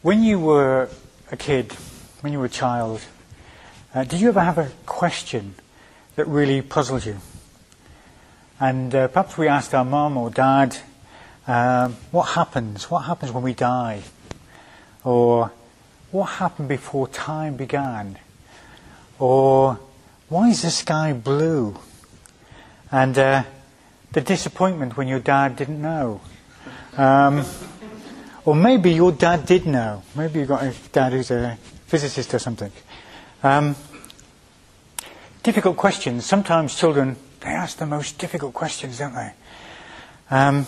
When you were a kid, when you were a child, did you ever have a question that really puzzled you? And perhaps we asked our mum or dad, what happens? What happens when we die? Or what happened before time began? Or why is the sky blue? And the disappointment when your dad didn't know. Or maybe your dad did know. Maybe you've got a dad who's a physicist or something. Difficult questions. Sometimes children, they ask the most difficult questions, don't they?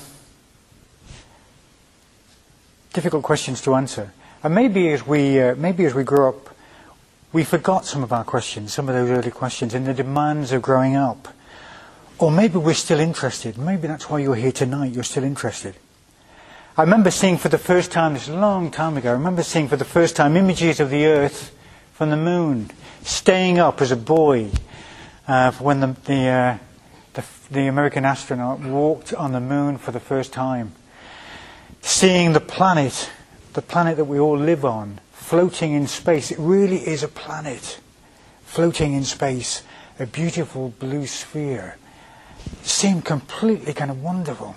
Difficult questions to answer. And maybe as we grew up, we forgot some of our questions, some of those early questions, in the demands of growing up. Or maybe we're still interested. Maybe that's why you're here tonight. You're still interested. I remember seeing for the first time, this is a long time ago, I remember seeing for the first time images of the Earth from the moon, staying up as a boy when the American astronaut walked on the moon for the first time. Seeing the planet that we all live on, floating in space. It really is a planet floating in space, a beautiful blue sphere. It seemed completely kind of wonderful.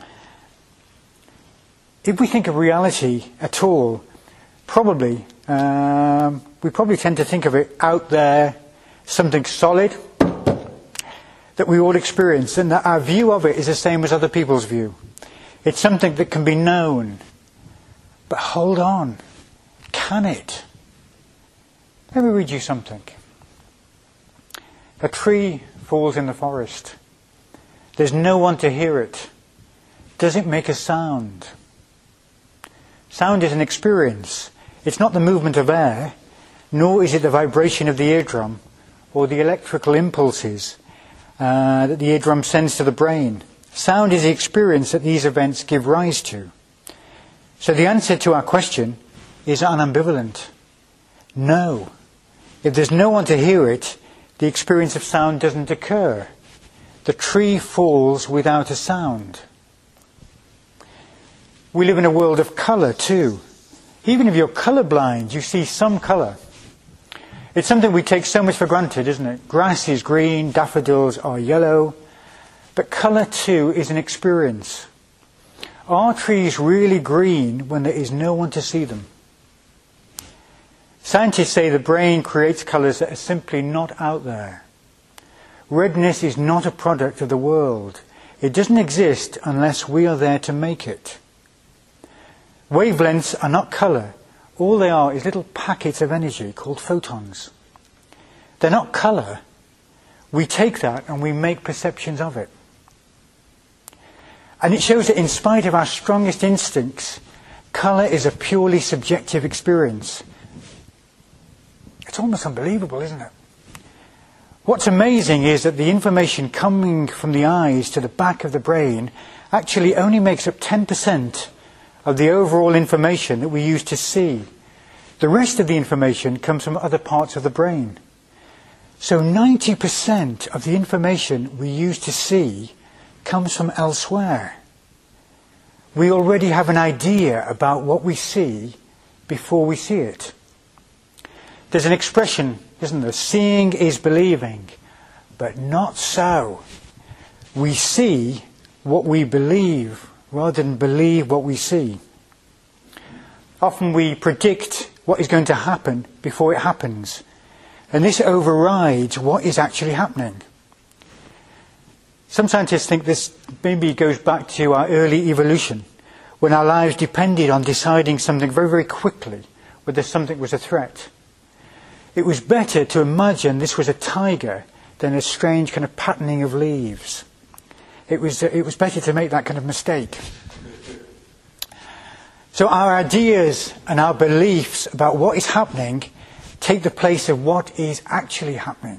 If we think of reality at all, we probably tend to think of it out there, something solid that we all experience, and that our view of it is the same as other people's view. It's something that can be known. But hold on, can it? Let me read you something. A tree falls in the forest. There's no one to hear it. Does it make a sound? Sound is an experience. It's not the movement of air, nor is it the vibration of the eardrum or the electrical impulses that the eardrum sends to the brain. Sound is the experience that these events give rise to. So the answer to our question is unambivalent. No. If there's no one to hear it, the experience of sound doesn't occur. The tree falls without a sound. We live in a world of colour too. Even if you're colourblind, you see some colour. It's something we take so much for granted, isn't it? Grass is green, daffodils are yellow. But colour too is an experience. Are trees really green when there is no one to see them? Scientists say the brain creates colours that are simply not out there. Redness is not a product of the world. It doesn't exist unless we are there to make it. Wavelengths are not colour. All they are is little packets of energy called photons. They're not colour. We take that and we make perceptions of it. And it shows that in spite of our strongest instincts, colour is a purely subjective experience. It's almost unbelievable, isn't it? What's amazing is that the information coming from the eyes to the back of the brain actually only makes up 10% of the overall information that we use to see. The rest of the information comes from other parts of the brain. So 90% of the information we use to see comes from elsewhere. We already have an idea about what we see before we see it. There's an expression, isn't there? Seeing is believing, but not so. We see what we believe rather than believe what we see. Often we predict what is going to happen before it happens, and this overrides what is actually happening. Some scientists think this maybe goes back to our early evolution, when our lives depended on deciding something very, very quickly, whether something was a threat. It was better to imagine this was a tiger than a strange kind of patterning of leaves. It was better to make that kind of mistake. So our ideas and our beliefs about what is happening take the place of what is actually happening.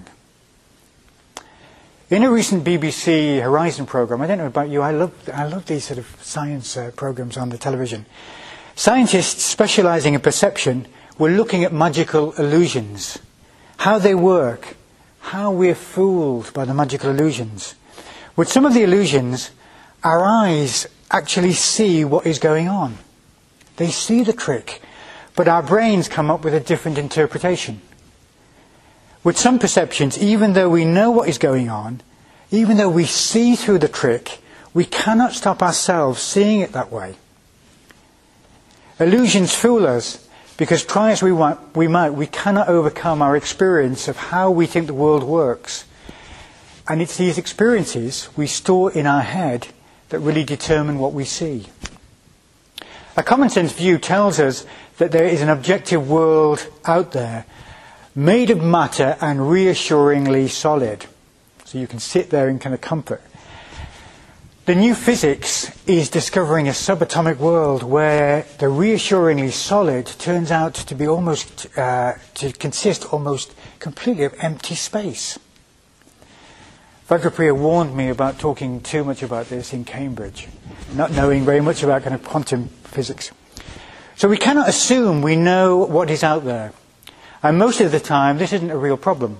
In a recent BBC Horizon programme, I don't know about you, I love these sort of science programmes on the television. Scientists specialising in perception were looking at magical illusions, how they work, how we're fooled by the magical illusions. With some of the illusions, our eyes actually see what is going on. They see the trick, but our brains come up with a different interpretation. With some perceptions, even though we know what is going on, even though we see through the trick, we cannot stop ourselves seeing it that way. Illusions fool us because try as we might, we cannot overcome our experience of how we think the world works. And it's these experiences we store in our head that really determine what we see. A common sense view tells us that there is an objective world out there made of matter and reassuringly solid. So you can sit there in kind of comfort. The new physics is discovering a subatomic world where the reassuringly solid turns out to be to consist almost completely of empty space. Vajrapriya warned me about talking too much about this in Cambridge, not knowing very much about kind of quantum physics. So we cannot assume we know what is out there. And most of the time, this isn't a real problem.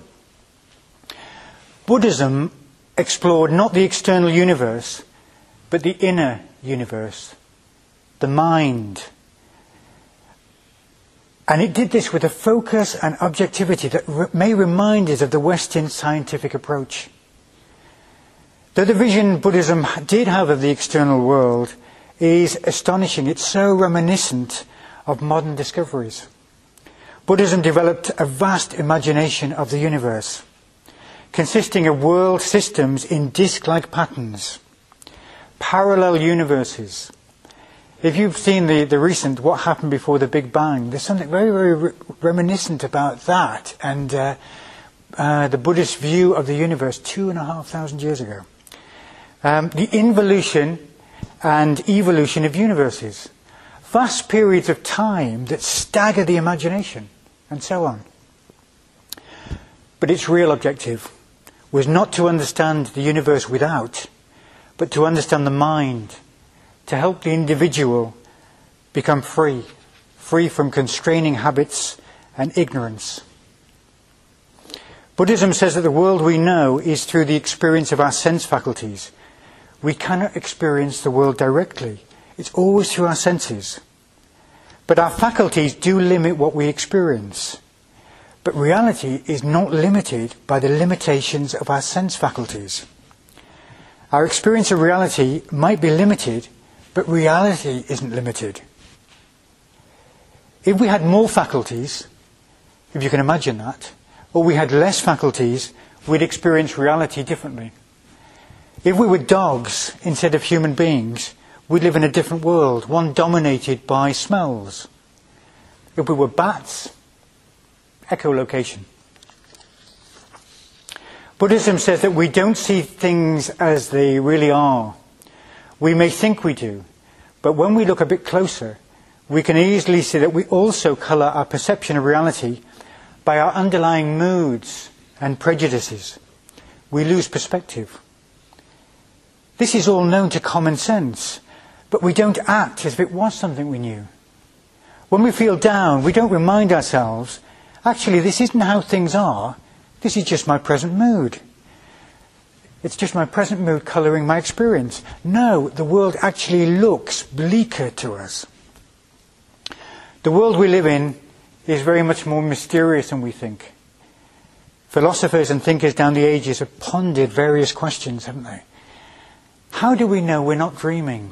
Buddhism explored not the external universe, but the inner universe, the mind. And it did this with a focus and objectivity that may remind us of the Western scientific approach. Though the vision Buddhism did have of the external world is astonishing, it's so reminiscent of modern discoveries. Buddhism developed a vast imagination of the universe, consisting of world systems in disk-like patterns, parallel universes. If you've seen the recent What Happened Before the Big Bang, there's something very, very reminiscent about that and the Buddhist view of the universe 2,500 years ago. The involution and evolution of universes, vast periods of time that stagger the imagination, and so on. But its real objective was not to understand the universe without, but to understand the mind, to help the individual become free from constraining habits and ignorance. Buddhism says that the world we know is through the experience of our sense faculties. We cannot experience the world directly. It's always through our senses. But our faculties do limit what we experience. But reality is not limited by the limitations of our sense faculties. Our experience of reality might be limited, but reality isn't limited. If we had more faculties, if you can imagine that, or we had less faculties, we'd experience reality differently. If we were dogs instead of human beings, we'd live in a different world, one dominated by smells. If we were bats, echolocation. Buddhism says that we don't see things as they really are. We may think we do, but when we look a bit closer, we can easily see that we also colour our perception of reality by our underlying moods and prejudices. We lose perspective. This is all known to common sense, but we don't act as if it was something we knew. When we feel down, we don't remind ourselves, actually, this isn't how things are. This is just my present mood. It's just my present mood colouring my experience. No, the world actually looks bleaker to us. The world we live in is very much more mysterious than we think. Philosophers and thinkers down the ages have pondered various questions, haven't they? How do we know we're not dreaming?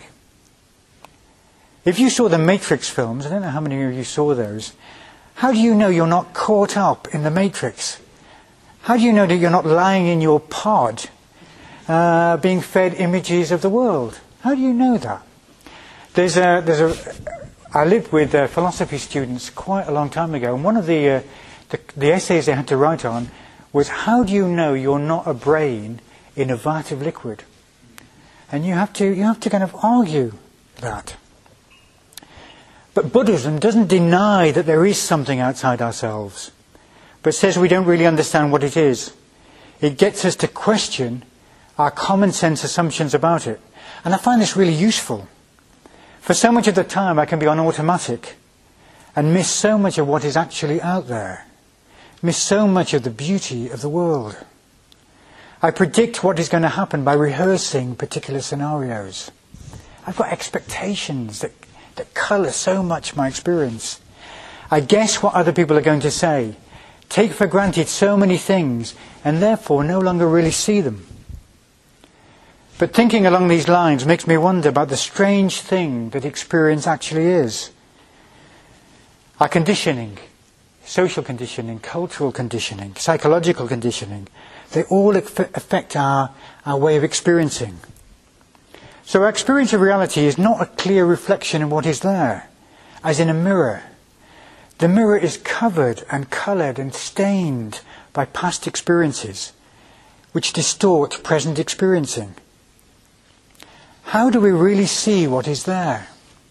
If you saw the Matrix films, I don't know how many of you saw those, how do you know you're not caught up in the Matrix? How do you know that you're not lying in your pod, being fed images of the world? How do you know that? I lived with philosophy students quite a long time ago, and one of the essays they had to write on was, how do you know you're not a brain in a vat of liquid? And you have to kind of argue that. But Buddhism doesn't deny that there is something outside ourselves, but says we don't really understand what it is. It gets us to question our common sense assumptions about it. And I find this really useful. For so much of the time I can be on automatic and miss so much of what is actually out there, miss so much of the beauty of the world. I predict what is going to happen by rehearsing particular scenarios. I've got expectations that colour so much my experience. I guess what other people are going to say, take for granted so many things, and therefore no longer really see them. But thinking along these lines makes me wonder about the strange thing that experience actually is. Our conditioning, social conditioning, cultural conditioning, psychological conditioning, they all affect our way of experiencing. So our experience of reality is not a clear reflection of what is there, as in a mirror. The mirror is covered and coloured and stained by past experiences, which distort present experiencing. How do we really see what is there?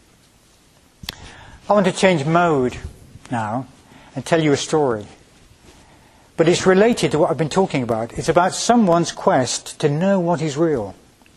I want to change mode now and tell you a story. But it's related to what I've been talking about. It's about someone's quest to know what is real.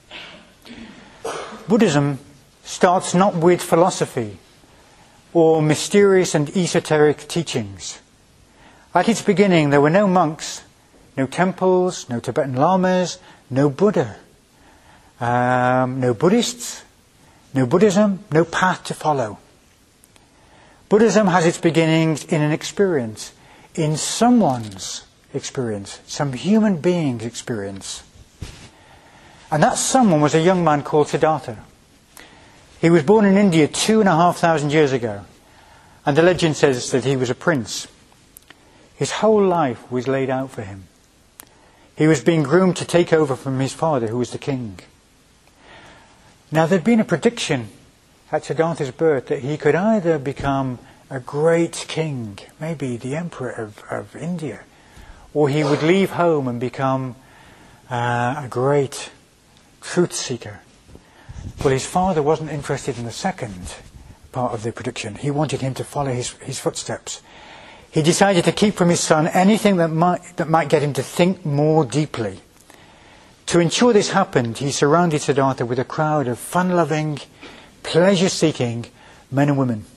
Buddhism starts not with philosophy or mysterious and esoteric teachings. At its beginning, there were no monks, no temples, no Tibetan lamas, no Buddha, no Buddhists, no Buddhism, no path to follow. Buddhism has its beginnings in an experience, in someone's experience, some human being's experience. And that someone was a young man called Siddhartha. He was born in India 2,500 years ago, and the legend says that he was a prince. His whole life was laid out for him. He was being groomed to take over from his father, who was the king. Now, there'd been a prediction at Siddhartha's birth that he could either become a great king, maybe the emperor of India, or he would leave home and become a great truth seeker. Well, his father wasn't interested in the second part of the prediction. He wanted him to follow his footsteps. He decided to keep from his son anything that might get him to think more deeply. To ensure this happened, he surrounded Siddhartha with a crowd of fun-loving, pleasure-seeking men and women.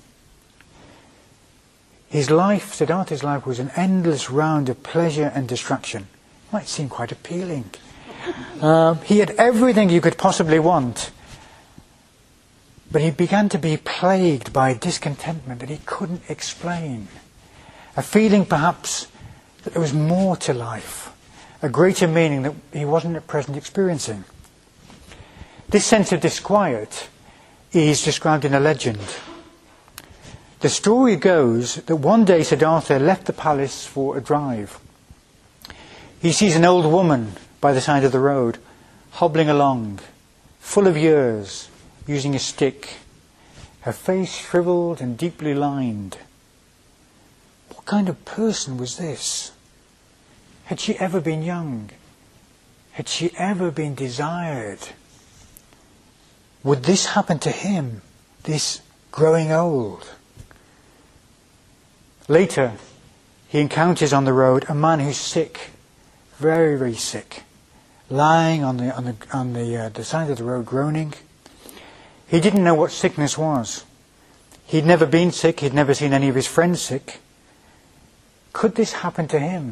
His life, Siddhartha's life, was an endless round of pleasure and distraction. Might seem quite appealing. He had everything you could possibly want. But he began to be plagued by discontentment that he couldn't explain. A feeling perhaps that there was more to life, a greater meaning that he wasn't at present experiencing. This sense of disquiet is described in a legend. The story goes that one day Siddhartha left the palace for a drive. He sees an old woman by the side of the road, hobbling along, full of years, using a stick, her face shriveled and deeply lined. What kind of person was this? Had she ever been young? Had she ever been desired? Would this happen to him, this growing old? Later, he encounters on the road a man who's sick, very, very sick, lying on the side of the road groaning. He didn't know what sickness was. He'd never been sick. He'd never seen any of his friends sick. Could this happen to him?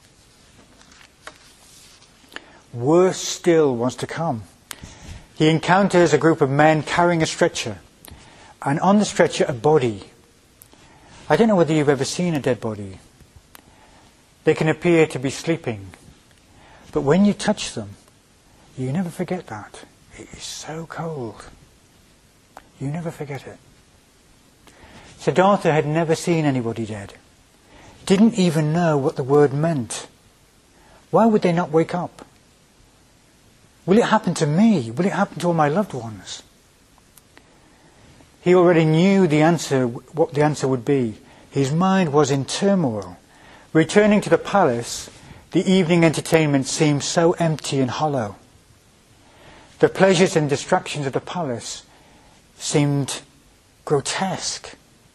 Worse still was to come. He encounters a group of men carrying a stretcher, and on the stretcher a body. I don't know whether you've ever seen a dead body. They can appear to be sleeping, but when you touch them, you never forget that. It is so cold. You never forget it. Siddhartha had never seen anybody dead. Didn't even know what the word meant. Why would they not wake up? Will it happen to me? Will it happen to all my loved ones? He already knew the answer, what the answer would be. His mind was in turmoil. Returning to the palace, the evening entertainment seemed so empty and hollow. The pleasures and distractions of the palace seemed grotesque.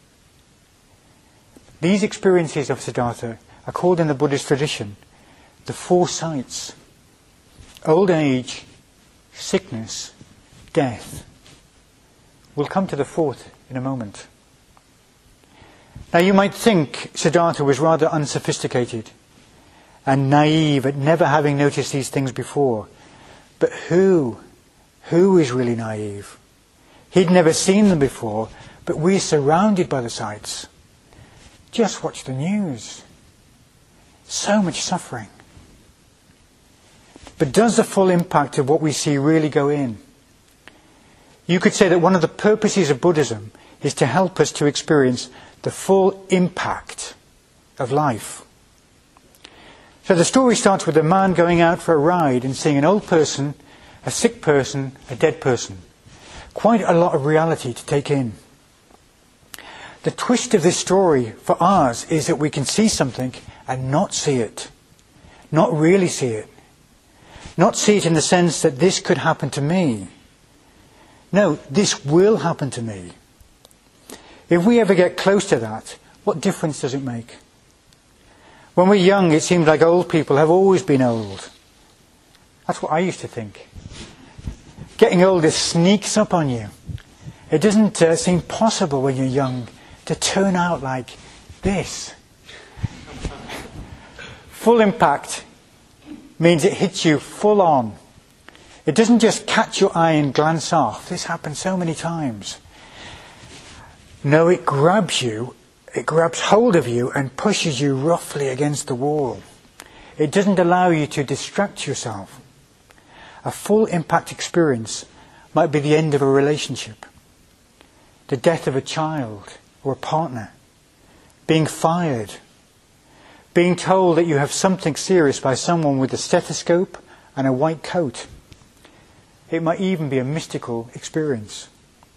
These experiences of Siddhartha are called in the Buddhist tradition the four sights: old age, sickness, death. We'll come to the fourth in a moment. Now you might think Siddhartha was rather unsophisticated and naive at never having noticed these things before. But who is really naive? He'd never seen them before, but we're surrounded by the sights. Just watch the news. So much suffering. But does the full impact of what we see really go in? You could say that one of the purposes of Buddhism is to help us to experience the full impact of life. So the story starts with a man going out for a ride and seeing an old person, a sick person, a dead person. Quite a lot of reality to take in. The twist of this story for us is that we can see something and not see it. Not really see it. Not see it in the sense that this could happen to me. No, this will happen to me. If we ever get close to that, what difference does it make? When we're young, it seems like old people have always been old. That's what I used to think. Getting older sneaks up on you. It doesn't seem possible when you're young to turn out like this. Full impact means it hits you full on. It doesn't just catch your eye and glance off. This happens so many times. No, it grabs you, it grabs hold of you and pushes you roughly against the wall. It doesn't allow you to distract yourself. A full impact experience might be the end of a relationship, the death of a child or a partner, being fired, being told that you have something serious by someone with a stethoscope and a white coat. It might even be a mystical experience.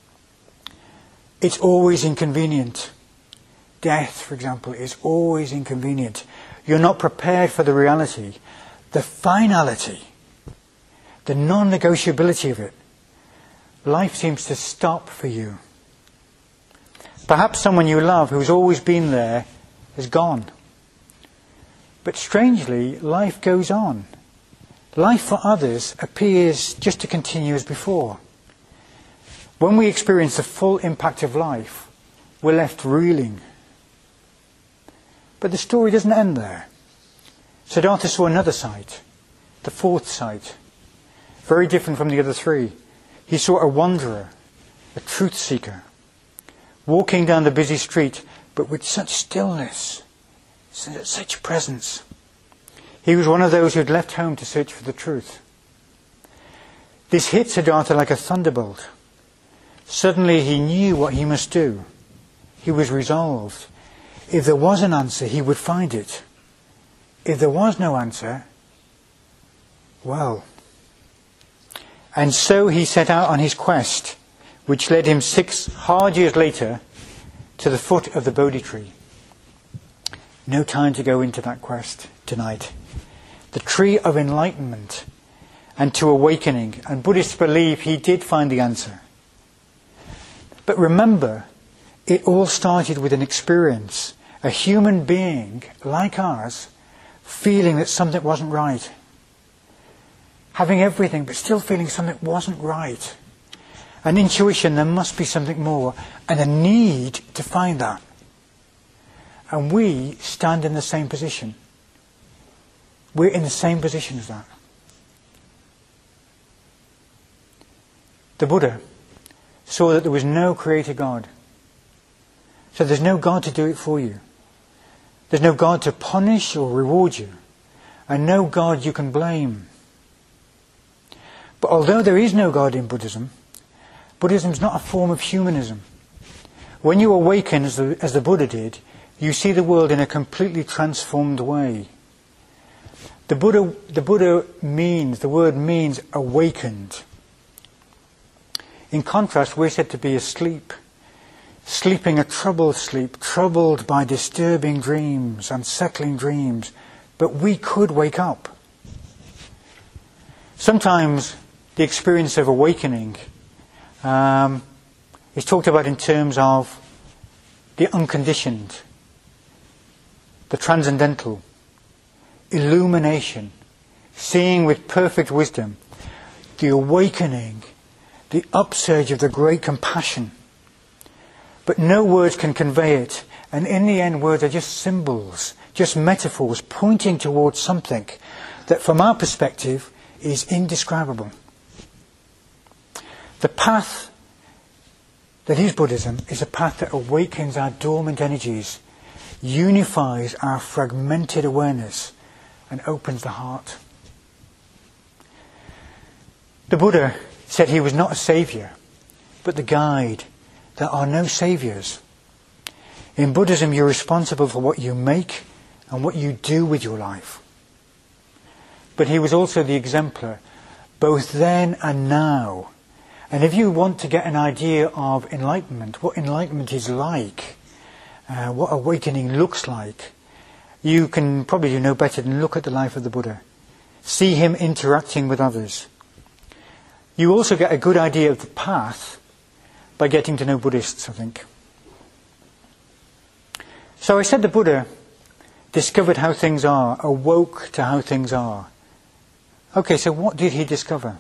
It's always inconvenient. Death, for example, is always inconvenient. You're not prepared for the reality, the finality, the non-negotiability of it. Life seems to stop for you. Perhaps someone you love who's always been there is gone. But strangely, life goes on. Life for others appears just to continue as before. When we experience the full impact of life, we're left reeling. But the story doesn't end there. Siddhartha saw another sight, the fourth sight, very different from the other three. He saw a wanderer, a truth seeker, walking down the busy street, but with such stillness, such presence. He was one of those who had left home to search for the truth. This hit Siddhartha like a thunderbolt. Suddenly he knew what he must do. He was resolved. If there was an answer, he would find it. If there was no answer, well. And so he set out on his quest, which led him 6 hard years later to the foot of the Bodhi tree. No time to go into that quest tonight. The tree of enlightenment and to awakening. And Buddhists believe he did find the answer. But remember, it all started with an experience. A human being, like ours, feeling that something wasn't right. Having everything, but still feeling something wasn't right. An intuition, there must be something more. And a need to find that. And we stand in the same position. We're in the same position as that. The Buddha saw that there was no creator God. So there's no God to do it for you. There's no God to punish or reward you. And no God you can blame. But although there is no God in Buddhism, Buddhism is not a form of humanism. When you awaken as the Buddha did, you see the world in a completely transformed way. The word means awakened. In contrast, we're said to be asleep, sleeping a troubled sleep, troubled by disturbing dreams, unsettling dreams. But we could wake up. Sometimes the experience of awakening is talked about in terms of the unconditioned, the transcendental, illumination, seeing with perfect wisdom, the awakening, the upsurge of the great compassion. But no words can convey it, and in the end words are just symbols, just metaphors pointing towards something that from our perspective is indescribable. The path that is Buddhism is a path that awakens our dormant energies, unifies our fragmented awareness and opens the heart. The Buddha said he was not a saviour, but the guide. There are no saviours. In Buddhism, you're responsible for what you make and what you do with your life. But he was also the exemplar, both then and now. And if you want to get an idea of enlightenment, what enlightenment is like, what awakening looks like, you can probably do no better than look at the life of the Buddha. See him interacting with others. You also get a good idea of the path by getting to know Buddhists, I think. So I said the Buddha discovered how things are, awoke to how things are. Okay, so what did he discover?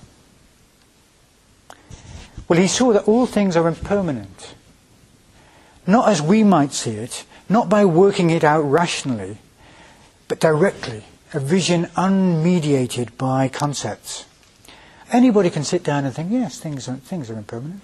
Well, he saw that all things are impermanent. Not as we might see it, not by working it out rationally, but directly, a vision unmediated by concepts. Anybody can sit down and think, yes, things are impermanent.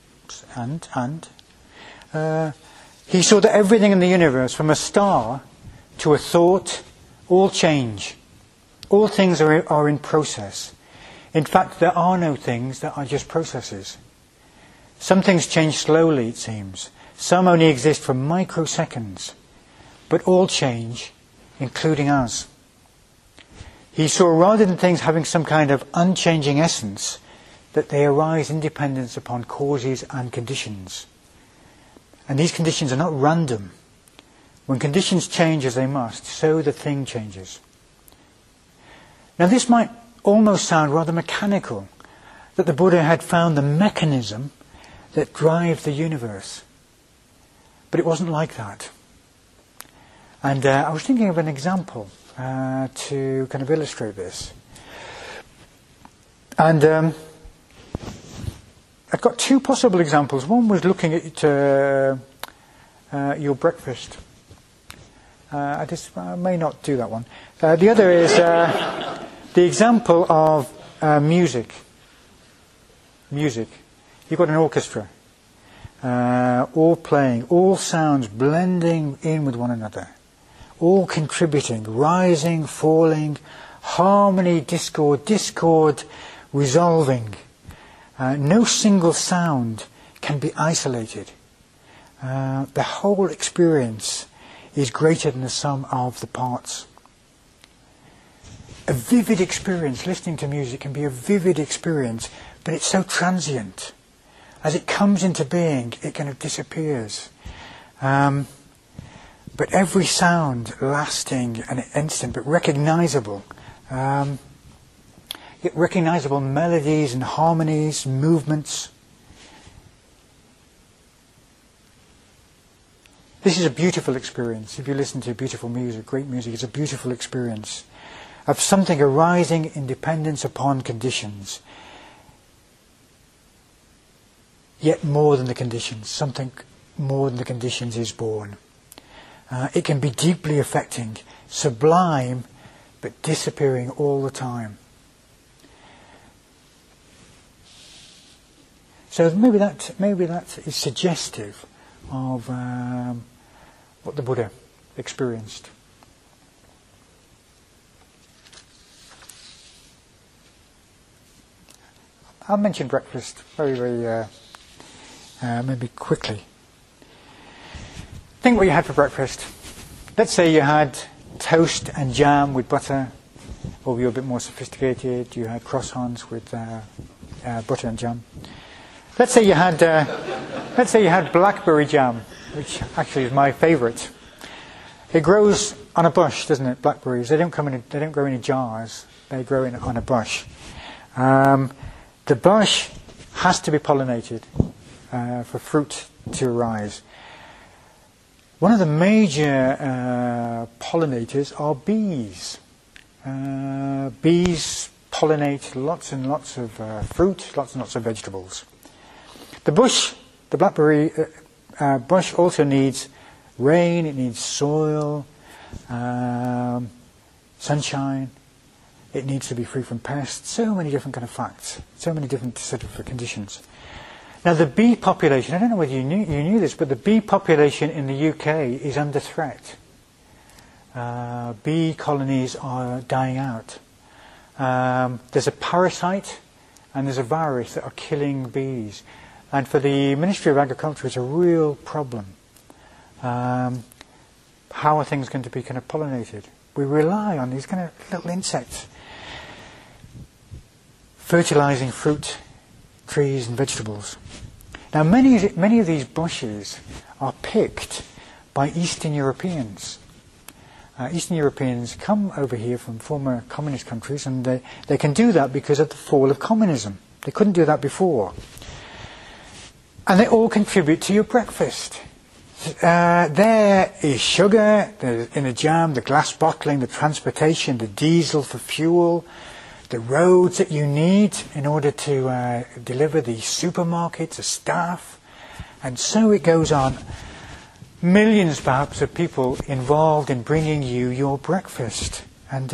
He saw that everything in the universe, from a star to a thought, all change. All things are in process. In fact, there are no things that are just processes. Some things change slowly, it seems. Some only exist for microseconds. But all change, including us. He saw rather than things having some kind of unchanging essence, that they arise in dependence upon causes and conditions. And these conditions are not random. When conditions change as they must, so the thing changes. Now this might almost sound rather mechanical, that the Buddha had found the mechanism that drives the universe. But it wasn't like that. And I was thinking of an example to kind of illustrate this. And I've got two possible examples. One was looking at your breakfast. I may not do that one. The other is the example of music. Music. You've got an orchestra. All playing, all sounds blending in with one another. All contributing, rising, falling, harmony, discord, resolving. No single sound can be isolated. The whole experience is greater than the sum of the parts. A vivid experience, listening to music can be a vivid experience, but it's so transient. As it comes into being, it kind of disappears. But every sound lasting and instant, but recognizable. Recognizable melodies and harmonies, movements. This is a beautiful experience. If you listen to beautiful music, great music, it's a beautiful experience of something arising in dependence upon conditions. Yet more than the conditions, something more than the conditions is born. It can be deeply affecting, sublime, but disappearing all the time. So maybe that is suggestive of what the Buddha experienced. I'll mention breakfast very maybe quickly. Think what you had for breakfast. Let's say you had toast and jam with butter, or you're a bit more sophisticated, you had croissants with butter and jam. Let's say you had blackberry jam, which actually is my favourite. It grows on a bush, doesn't it? Blackberries. They don't grow in jars. They grow on a bush. The bush has to be pollinated for fruit to arise. One of the major pollinators are bees. Bees pollinate lots and lots of fruit, lots and lots of vegetables. The blackberry bush also needs rain, it needs soil, sunshine, it needs to be free from pests, so many different kind of facts, so many different sort of conditions. Now the bee population, I don't know whether you knew this, but the bee population in the UK is under threat. Bee colonies are dying out. There's a parasite and there's a virus that are killing bees. And for the Ministry of Agriculture, it's a real problem. How are things going to be kind of pollinated? We rely on these kind of little insects fertilizing fruit, trees and vegetables. Now many of these bushes are picked by Eastern Europeans. Eastern Europeans come over here from former communist countries, and they can do that because of the fall of communism. They couldn't do that before. And they all contribute to your breakfast. There is sugar in the jam, the glass bottling, the transportation, the diesel for fuel, the roads that you need in order to deliver the supermarkets, the staff, and so it goes on. Millions, perhaps, of people involved in bringing you your breakfast, and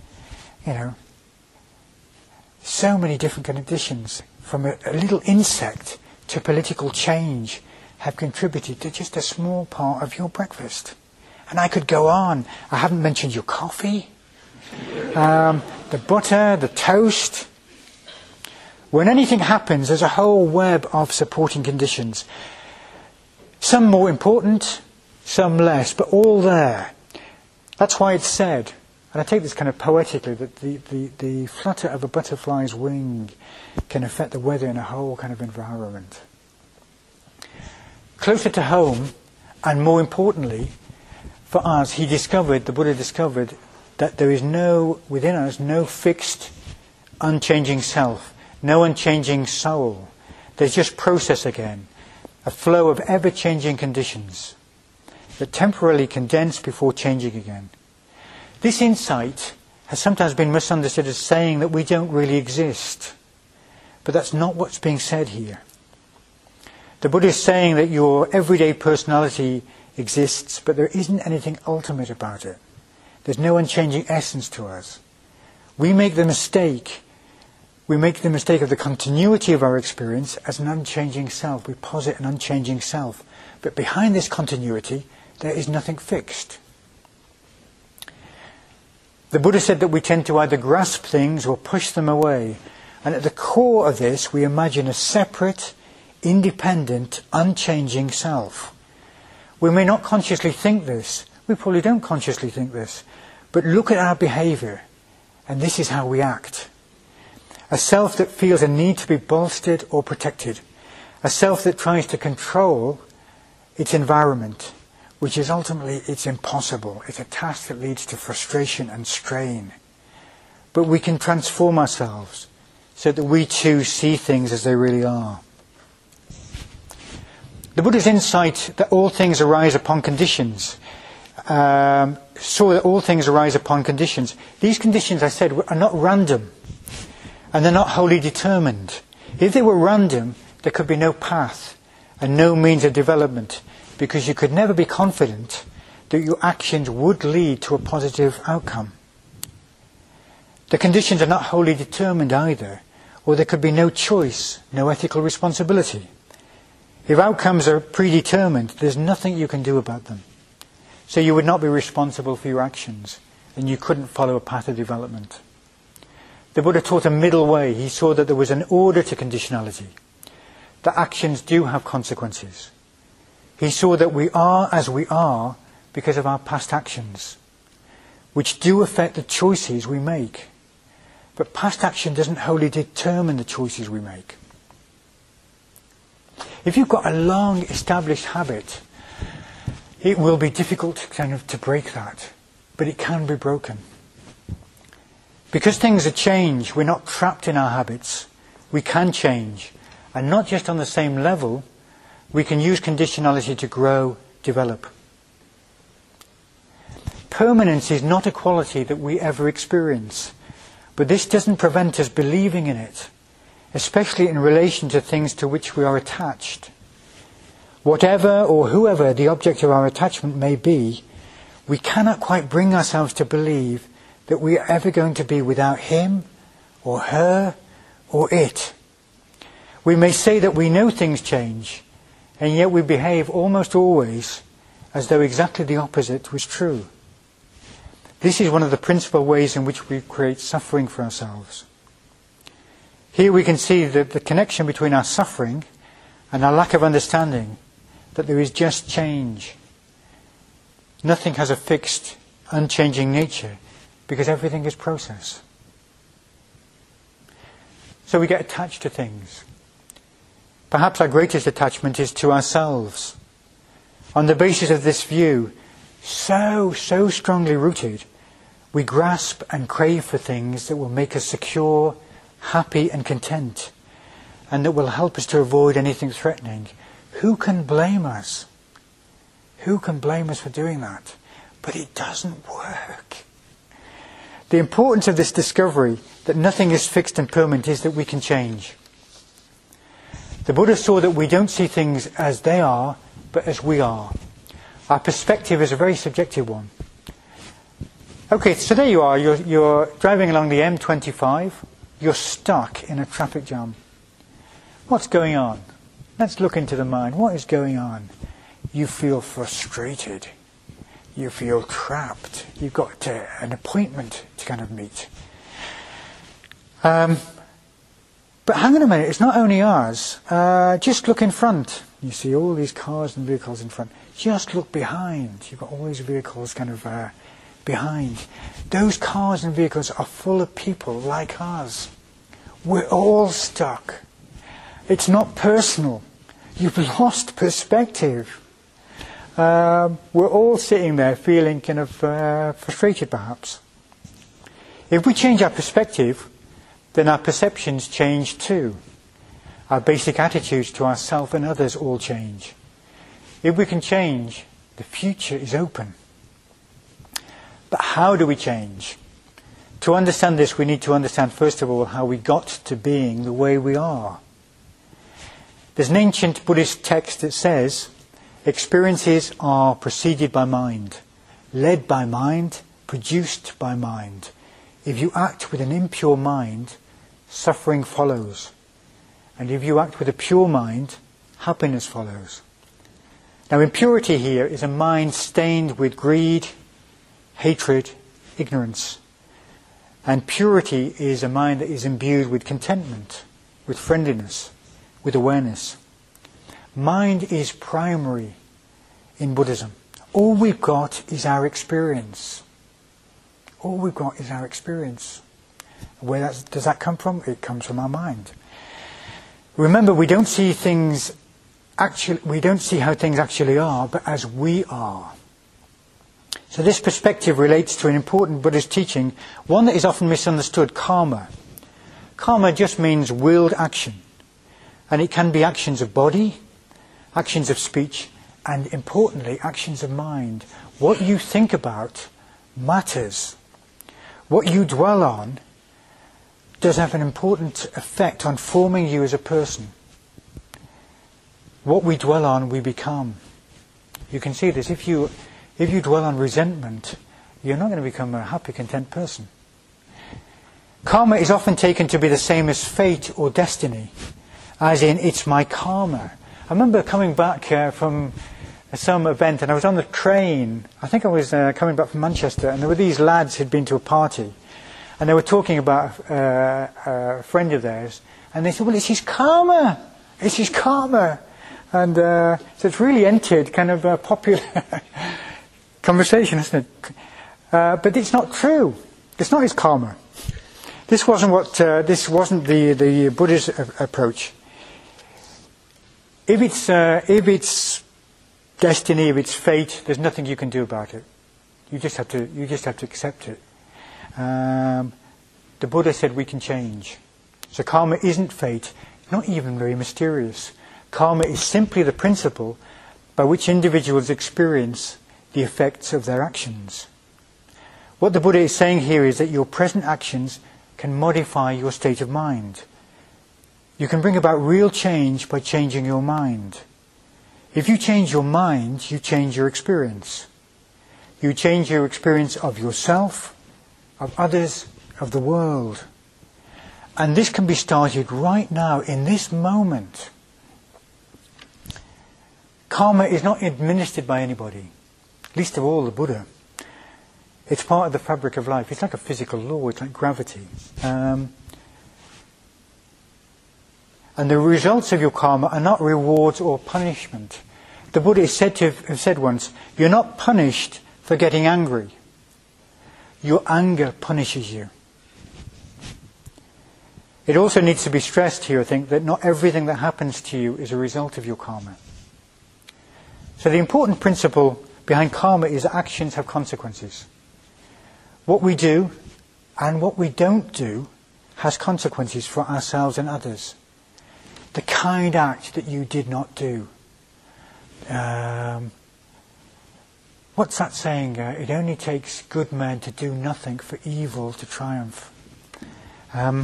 so many different conditions, from a little insect to political change, have contributed to just a small part of your breakfast. And I could go on. I haven't mentioned your coffee. The butter, the toast. When anything happens, there's a whole web of supporting conditions. Some more important, some less, but all there. That's why it's said, and I take this kind of poetically, that the flutter of a butterfly's wing can affect the weather in a whole kind of environment. Closer to home, and more importantly, for us, the Buddha discovered that there is within us, no fixed, unchanging self, no unchanging soul. There's just process again, a flow of ever-changing conditions that temporarily condense before changing again. This insight has sometimes been misunderstood as saying that we don't really exist. But that's not what's being said here. The Buddha is saying that your everyday personality exists, but there isn't anything ultimate about it. There's no unchanging essence to us. We make the mistake of the continuity of our experience as an unchanging self. We posit an unchanging self. But behind this continuity, there is nothing fixed. The Buddha said that we tend to either grasp things or push them away. And at the core of this, we imagine a separate, independent, unchanging self. We may not consciously think this. We probably don't consciously think this. But look at our behavior, and this is how we act. A self that feels a need to be bolstered or protected. A self that tries to control its environment, which is ultimately, it's impossible. It's a task that leads to frustration and strain. But we can transform ourselves so that we too see things as they really are. The Buddha's insight that all things arise upon conditions, saw that all things arise upon conditions. These conditions, I said, are not random, and they're not wholly determined. If they were random, there could be no path and no means of development, because you could never be confident that your actions would lead to a positive outcome. The conditions are not wholly determined either, or there could be no choice, no ethical responsibility. If outcomes are predetermined, there's nothing you can do about them. So you would not be responsible for your actions, and you couldn't follow a path of development. The Buddha taught a middle way. He saw that there was an order to conditionality, that actions do have consequences. He saw that we are as we are because of our past actions, which do affect the choices we make. But past action doesn't wholly determine the choices we make. If you've got a long established habit, it will be difficult to break that, but it can be broken. Because things are changed, we're not trapped in our habits. We can change, and not just on the same level. We can use conditionality to grow, develop. Permanence is not a quality that we ever experience, but this doesn't prevent us believing in it, especially in relation to things to which we are attached. Whatever or whoever the object of our attachment may be, we cannot quite bring ourselves to believe that we are ever going to be without him or her or it. We may say that we know things change, and yet we behave almost always as though exactly the opposite was true. This is one of the principal ways in which we create suffering for ourselves. Here we can see that the connection between our suffering and our lack of understanding that there is just change. Nothing has a fixed, unchanging nature because everything is process. So we get attached to things. Perhaps our greatest attachment is to ourselves. On the basis of this view, so strongly rooted, we grasp and crave for things that will make us secure, happy and content, and that will help us to avoid anything threatening. Who can blame us? Who can blame us for doing that? But it doesn't work. The importance of this discovery that nothing is fixed and permanent is that we can change. The Buddha saw that we don't see things as they are, but as we are. Our perspective is a very subjective one. Okay, so there you are. You're driving along the M25. You're stuck in a traffic jam. What's going on? Let's look into the mind. What is going on? You feel frustrated. You feel trapped. You've got an appointment to kind of meet. But hang on a minute, it's not only ours. Just look in front. You see all these cars and vehicles in front. Just look behind. You've got all these vehicles kind of behind. Those cars and vehicles are full of people like us. We're all stuck. It's not personal. You've lost perspective. We're all sitting there feeling kind of frustrated perhaps. If we change our perspective, then our perceptions change too. Our basic attitudes to ourselves and others all change. If we can change, the future is open. But how do we change? To understand this, we need to understand first of all how we got to being the way we are. There's an ancient Buddhist text that says, experiences are preceded by mind, led by mind, produced by mind. If you act with an impure mind, suffering follows. And if you act with a pure mind, happiness follows. Now impurity here is a mind stained with greed, hatred, ignorance. And purity is a mind that is imbued with contentment, with friendliness, with awareness. Mind is primary in Buddhism. All we've got is our experience. All we've got is our experience. Where does that come from? It comes from our mind. Remember, we don't see how things actually are, but as we are. So this perspective relates to an important Buddhist teaching, one that is often misunderstood, karma. Karma just means willed action. And it can be actions of body, actions of speech, and importantly, actions of mind. What you think about matters. What you dwell on does have an important effect on forming you as a person. What we dwell on, we become. You can see this. If you dwell on resentment, you're not going to become a happy, content person. Karma is often taken to be the same as fate or destiny, as in, it's my karma. I remember coming back from some event, and I was on the train. I think I was coming back from Manchester, and there were these lads who'd been to a party, and they were talking about a friend of theirs, and they said, well, it's his karma. It's his karma. And so it's really entered kind of a popular conversation, isn't it? But it's not true. It's not his karma. This wasn't the Buddhist approach. If it's destiny, if it's fate, there's nothing you can do about it. You just have to accept it. The Buddha said we can change. So karma isn't fate, not even very mysterious. Karma is simply the principle by which individuals experience the effects of their actions. What the Buddha is saying here is that your present actions can modify your state of mind. You can bring about real change by changing your mind. If you change your mind, you change your experience. You change your experience of yourself, of others, of the world. And this can be started right now, in this moment. Karma is not administered by anybody, least of all the Buddha. It's part of the fabric of life. It's like a physical law, it's like gravity. And the results of your karma are not rewards or punishment. The Buddha is said to have said once, you're not punished for getting angry. Your anger punishes you. It also needs to be stressed here, I think, that not everything that happens to you is a result of your karma. So the important principle behind karma is that actions have consequences. What we do and what we don't do has consequences for ourselves and others. The kind act that you did not do. What's that saying? It only takes good men to do nothing for evil to triumph. A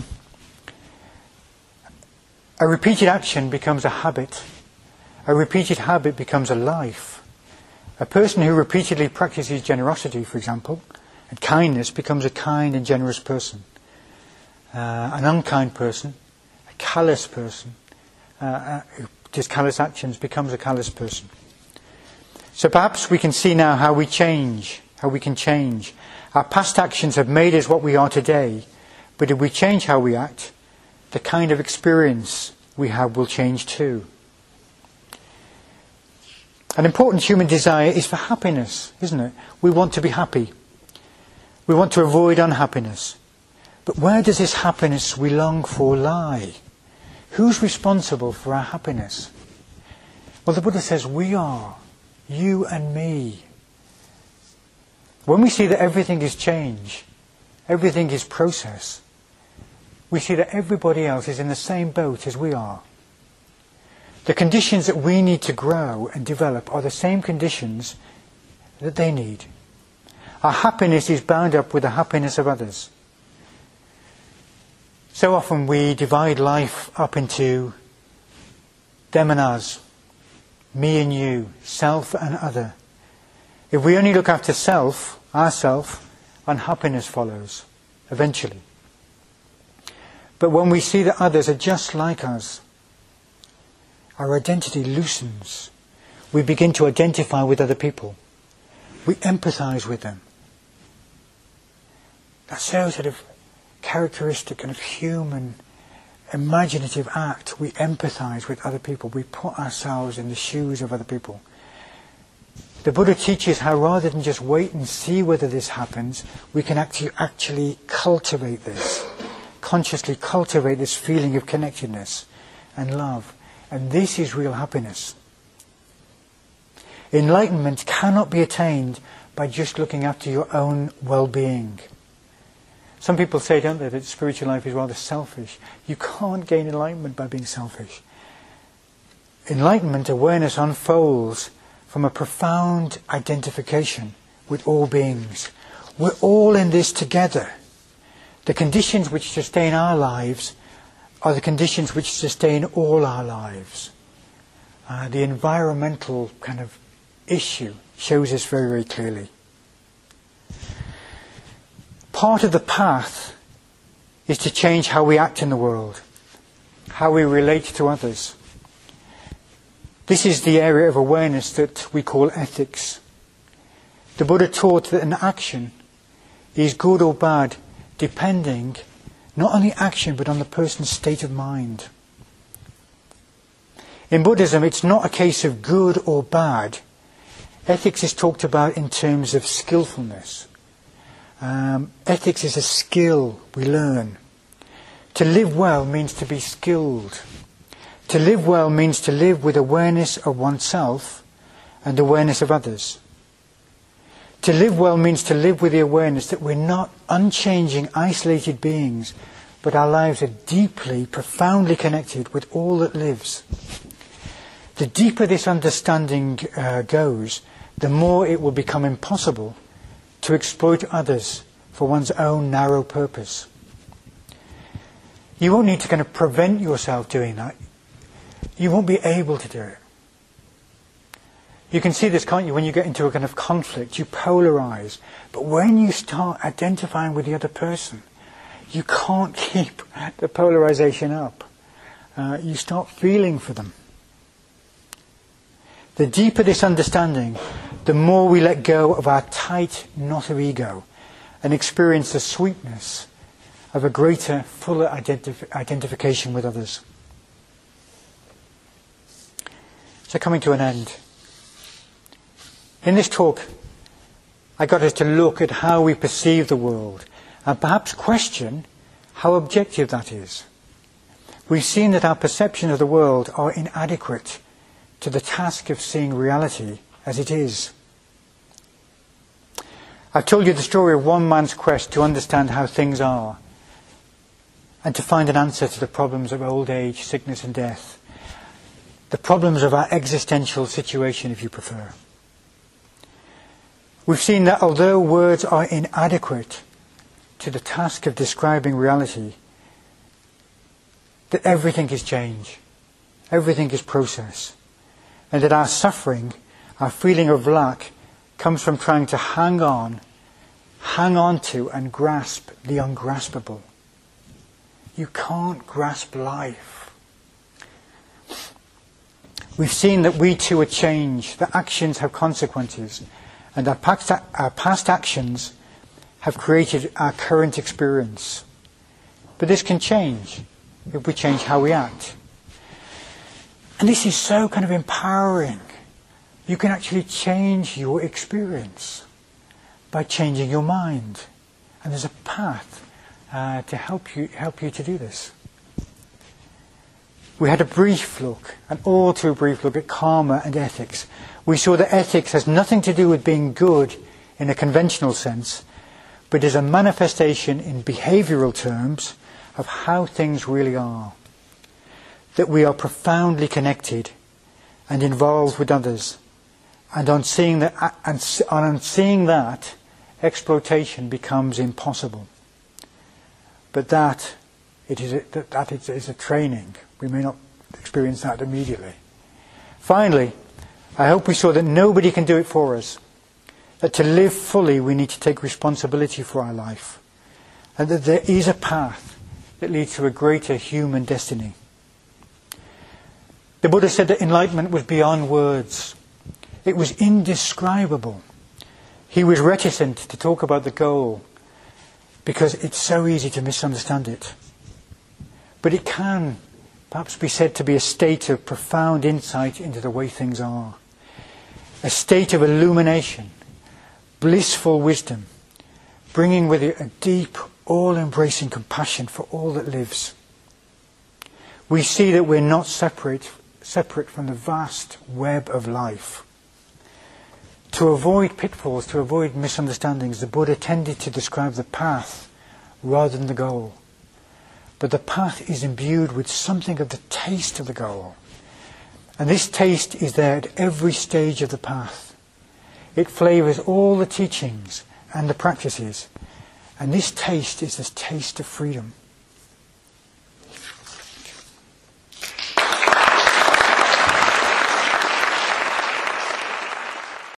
repeated action becomes a habit. A repeated habit becomes a life. A person who repeatedly practices generosity, for example, and kindness, becomes a kind and generous person. An unkind person, a callous person, who does callous actions, becomes a callous person. So perhaps we can see now how we can change. Our past actions have made us what we are today, but if we change how we act, the kind of experience we have will change too. An important human desire is for happiness, isn't it? We want to be happy. We want to avoid unhappiness. But where does this happiness we long for lie? Who's responsible for our happiness? Well, the Buddha says we are. You and me. When we see that everything is change, everything is process, we see that everybody else is in the same boat as we are. The conditions that we need to grow and develop are the same conditions that they need. Our happiness is bound up with the happiness of others. So often we divide life up into them and us, me and you, self and other. If we only look after self, ourself, unhappiness follows, eventually. But when we see that others are just like us, our identity loosens. We begin to identify with other people. We empathize with them. That's so sort of characteristic kind of human, imaginative act. We empathize with other people. We put ourselves in the shoes of other people. The Buddha teaches how rather than just wait and see whether this happens, we can actually cultivate this. Consciously cultivate this feeling of connectedness and love. And this is real happiness. Enlightenment cannot be attained by just looking after your own well-being. Some people say, don't they, that spiritual life is rather selfish. You can't gain enlightenment by being selfish. Enlightenment, awareness, unfolds from a profound identification with all beings. We're all in this together. The conditions which sustain our lives are the conditions which sustain all our lives. The environmental kind of issue shows us very, very clearly. Part of the path is to change how we act in the world, how we relate to others. This is the area of awareness that we call ethics. The Buddha taught that an action is good or bad depending not on the action but on the person's state of mind. In Buddhism, it's not a case of good or bad. Ethics is talked about in terms of skillfulness. Ethics is a skill we learn. To live well means to be skilled. To live well means to live with awareness of oneself and awareness of others. To live well means to live with the awareness that we're not unchanging, isolated beings, but our lives are deeply, profoundly connected with all that lives. The deeper this understanding goes, the more it will become impossible to exploit others for one's own narrow purpose. You won't need to kind of prevent yourself doing that. You won't be able to do it. You can see this, can't you, when you get into a kind of conflict, you polarize. But when you start identifying with the other person, you can't keep the polarization up. You start feeling for them. The deeper this understanding, the more we let go of our tight knot of ego and experience the sweetness of a greater, fuller identification with others. So coming to an end. In this talk, I got us to look at how we perceive the world and perhaps question how objective that is. We've seen that our perceptions of the world are inadequate to the task of seeing reality as it is. I've told you the story of one man's quest to understand how things are and to find an answer to the problems of old age, sickness and death. The problems of our existential situation, if you prefer. We've seen that although words are inadequate to the task of describing reality, that everything is change, everything is process, and that our suffering, our feeling of lack, comes from trying to hang on to and grasp the ungraspable. You can't grasp life. We've seen that we too are change, that actions have consequences, and our past actions have created our current experience. But this can change if we change how we act. And this is so kind of empowering. You can actually change your experience by changing your mind. And there's a path to help you to do this. We had a brief look, an all too brief look at karma and ethics. We saw that ethics has nothing to do with being good in a conventional sense, but is a manifestation in behavioral terms of how things really are. That we are profoundly connected and involved with others, and on seeing that, exploitation becomes impossible. But that is a training. We may not experience that immediately. Finally, I hope we saw that nobody can do it for us. That to live fully, we need to take responsibility for our life. And that there is a path that leads to a greater human destiny. The Buddha said that enlightenment was beyond words. It was indescribable. He was reticent to talk about the goal because it's so easy to misunderstand it. But it can perhaps be said to be a state of profound insight into the way things are. A state of illumination, blissful wisdom, bringing with it a deep, all-embracing compassion for all that lives. We see that we're not separate from the vast web of life. To avoid pitfalls, to avoid misunderstandings, the Buddha tended to describe the path rather than the goal. But the path is imbued with something of the taste of the goal. And this taste is there at every stage of the path. It flavours all the teachings and the practices. And this taste is the taste of freedom.